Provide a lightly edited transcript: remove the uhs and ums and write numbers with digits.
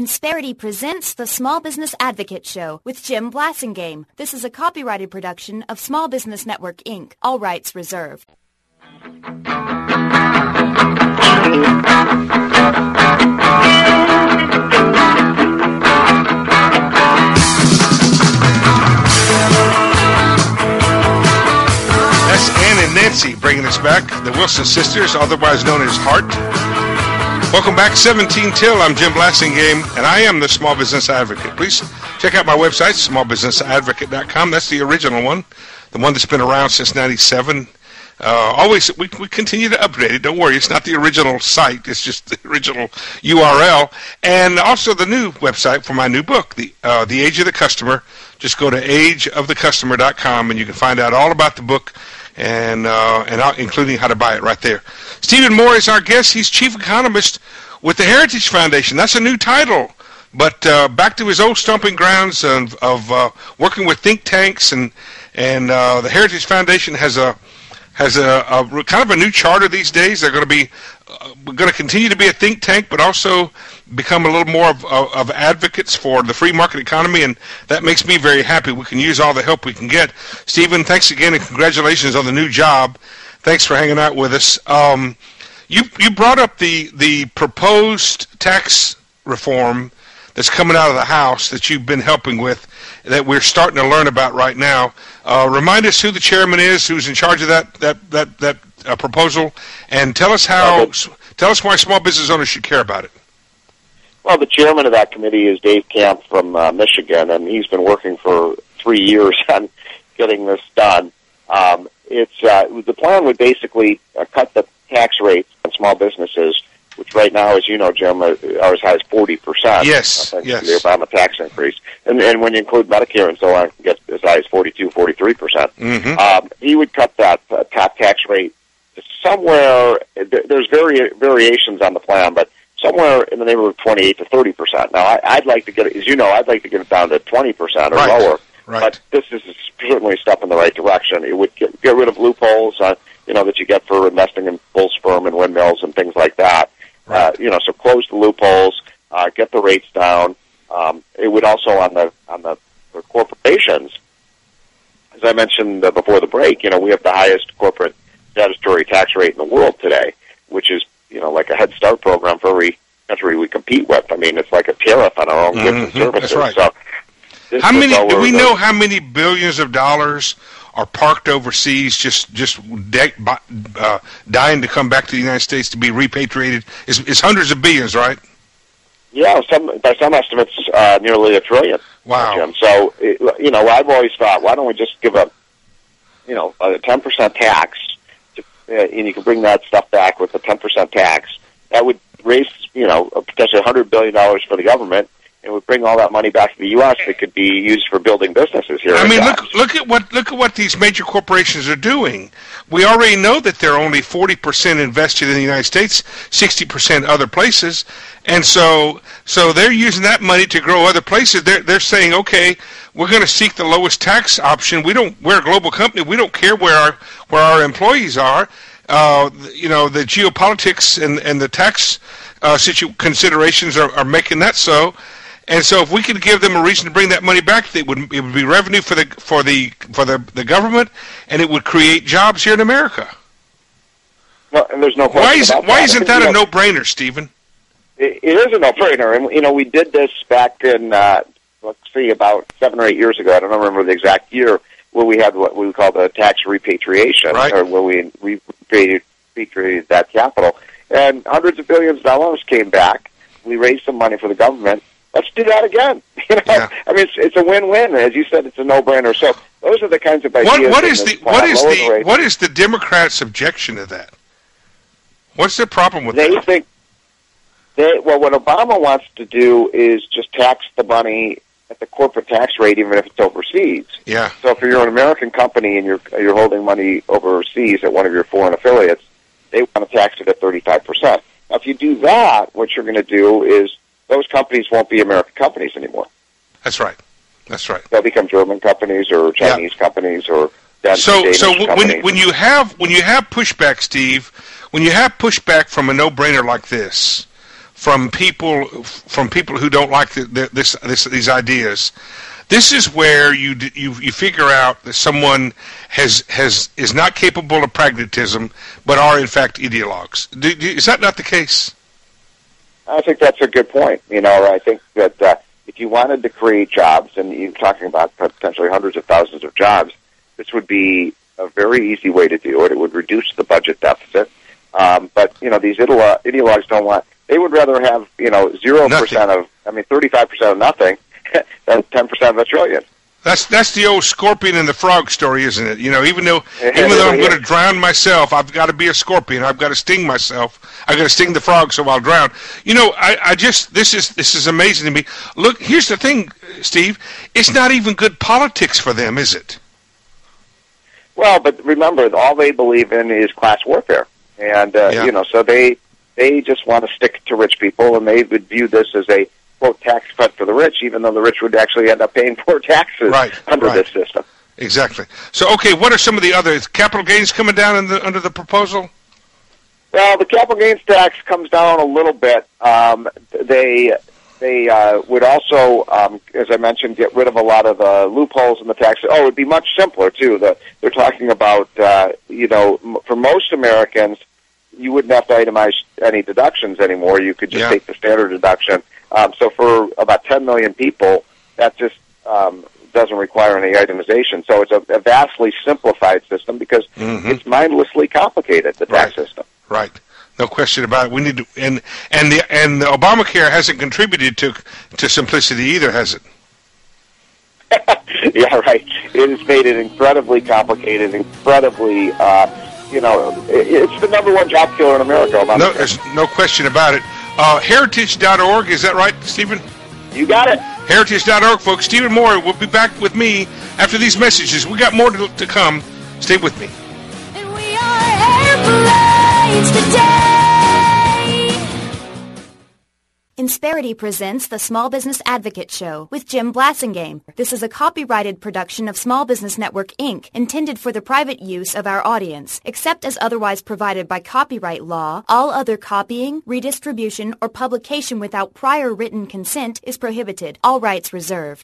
Insperity presents the Small Business Advocate Show with Jim Blasingame. This is a copyrighted production of Small Business Network, Inc. All rights reserved. That's Ann and Nancy bringing us back, the Wilson sisters, otherwise known as Heart. Welcome back, 17 till. I'm Jim Blasingame, and I am the Small Business Advocate. Please check out my website, smallbusinessadvocate.com. That's the original one, the one that's been around since 97. We continue to update it. Don't worry, it's not the original site. It's just the original URL. And also the new website for my new book, The Age of the Customer. Just go to ageofthecustomer.com, and you can find out all about the book, and including how to buy it right there. Stephen Moore is our guest. He's chief economist with the Heritage Foundation. That's a new title, but back to his old stomping grounds of working with think tanks, and the Heritage Foundation has a kind of a new charter these days. They're going to continue to be a think tank, but also become a little more of advocates for the free market economy, and that makes me very happy. We can use all the help we can get. Stephen, thanks again, and congratulations on the new job. Thanks for hanging out with us. You brought up the proposed tax reform that's coming out of the House that you've been helping with, that we're starting to learn about right now. Remind us who the chairman is, who's in charge of that proposal, and tell us why small business owners should care about it. Well, the chairman of that committee is Dave Camp from Michigan, and he's been working for 3 years on getting this done. The plan would basically cut the tax rates on small businesses, which right now, as you know, Jim, are as high as 40%. Yes, thanks yes. to the Obama tax increase. And when you include Medicare and so on, it gets as high as 42, 43%. Mm-hmm. He would cut that top tax rate to somewhere, there's variations on the plan, but somewhere in the neighborhood of 28 to 30%. Now, I'd like to get it, as you know, I'd like to get it down to 20% or lower. Right. But this is certainly a step in the right direction. It would get rid of loopholes, that you get for investing in bull sperm and windmills and things like that. Right. So close the loopholes, get the rates down. It would also on the corporations, as I mentioned before the break, we have the highest corporate statutory tax rate in the world today, which is like a Head Start program for every country we compete with. I mean, it's like a tariff on our own goods and services. That's right. So do we know how many billions of dollars are parked overseas, just dying to come back to the United States to be repatriated? It's hundreds of billions, right? Yeah, by some estimates, nearly $1 trillion. Wow. Jim. So, I've always thought, why don't we just give a 10% tax, and you can bring that stuff back with a 10% tax. That would raise, potentially $100 billion for the government, and would bring all that money back to the U.S. that could be used for building businesses here. I mean, look at what these major corporations are doing. We already know that they're only 40% invested in the United States, 60% other places, and so they're using that money to grow other places. They're saying, okay, we're going to seek the lowest tax option. We're a global company. We don't care where our employees are. The geopolitics and the tax considerations are making that so. And so, if we could give them a reason to bring that money back, it would be revenue for the government, and it would create jobs here in America. Well, and there's no question why isn't that a no-brainer, Stephen? It is a no-brainer, and we did this back in about 7 or 8 years ago. I don't remember the exact year, where we had what we call the tax repatriation, right, or where we repatriated that capital, and hundreds of billions of dollars came back. We raised some money for the government. Let's do that again. Yeah. I mean, it's a win-win. As you said, it's a no-brainer. So those are the kinds of ideas. What is the Democrats' objection to that? What's their problem with that? They think what Obama wants to do is just tax the money at the corporate tax rate, even if it's overseas. Yeah. So if you're an American company and you're holding money overseas at one of your foreign affiliates, they want to tax it at 35%. Now, if you do that, what you're going to do is those companies won't be American companies anymore. That's right. They'll become German companies or Chinese companies or Danish companies. when you have pushback, Steve, when you have pushback from a no-brainer like this, from people who don't like these ideas. This is where you figure out that someone is not capable of pragmatism, but are in fact ideologues. Is that not the case? I think that's a good point. I think that if you wanted to create jobs, and you're talking about potentially hundreds of thousands of jobs, this would be a very easy way to do it. It would reduce the budget deficit. But these ideologues don't want. They would rather have 0% of, 35% of nothing than 10% of a trillion. That's the old scorpion and the frog story, isn't it? Even though I'm going to drown myself, I've got to be a scorpion. I've got to sting myself. I've got to sting the frog so I'll drown. This is amazing to me. Look, here's the thing, Steve. It's not even good politics for them, is it? Well, but remember, all they believe in is class warfare, and so they just want to stick to rich people, and they would view this as a quote tax cut for the rich, even though the rich would actually end up paying more taxes under this system. Exactly. So, okay, what are some of the other capital gains coming down under the proposal? Well, the capital gains tax comes down a little bit. They would also, as I mentioned, get rid of a lot of the loopholes in the tax. Oh, it would be much simpler too. They're talking about, for most Americans, you wouldn't have to itemize any deductions anymore. You could just take the standard deduction. So for about 10 million people, that just doesn't require any itemization. So it's a vastly simplified system because it's mindlessly complicated, the tax system. Right. No question about it. We need to, and the Obamacare hasn't contributed to simplicity either, has it? Yeah, right. It has made it incredibly complicated, incredibly, it's the number one job killer in America. Obamacare. No, there's no question about it. Heritage.org, is that right, Stephen? You got it. Heritage.org, folks. Stephen Moore will be back with me after these messages. We got more to come. Stay with me. And we are airplanes today. Insperity presents the Small Business Advocate Show with Jim Blasingame. This is a copyrighted production of Small Business Network, Inc., intended for the private use of our audience. Except as otherwise provided by copyright law, all other copying, redistribution, or publication without prior written consent is prohibited. All rights reserved.